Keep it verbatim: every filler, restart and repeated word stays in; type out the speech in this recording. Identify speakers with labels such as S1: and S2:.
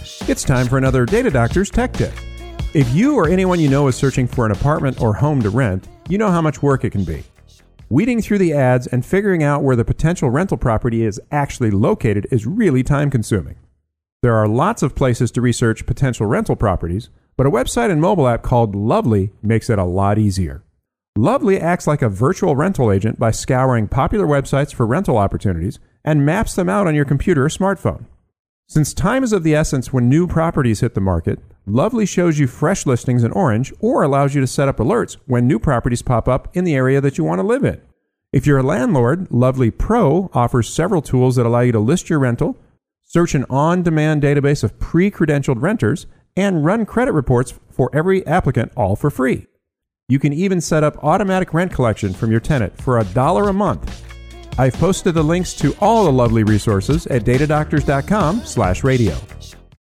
S1: It's time for another Data Doctor's Tech Tip. If you or anyone you know is searching for an apartment or home to rent, you know how much work it can be. Weeding through the ads and figuring out where the potential rental property is actually located is really time-consuming. There are lots of places to research potential rental properties, but a website and mobile app called Lovely makes it a lot easier. Lovely acts like a virtual rental agent by scouring popular websites for rental opportunities and maps them out on your computer or smartphone. Since time is of the essence when new properties hit the market, Lovely shows you fresh listings in orange or allows you to set up alerts when new properties pop up in the area that you want to live in. If you're a landlord, Lovely Pro offers several tools that allow you to list your rental, search an on-demand database of pre-credentialed renters, and run credit reports for every applicant, all for free. You can even set up automatic rent collection from your tenant for a dollar a month. I've posted the links to all the Lovely resources at datadoctors.com slash radio.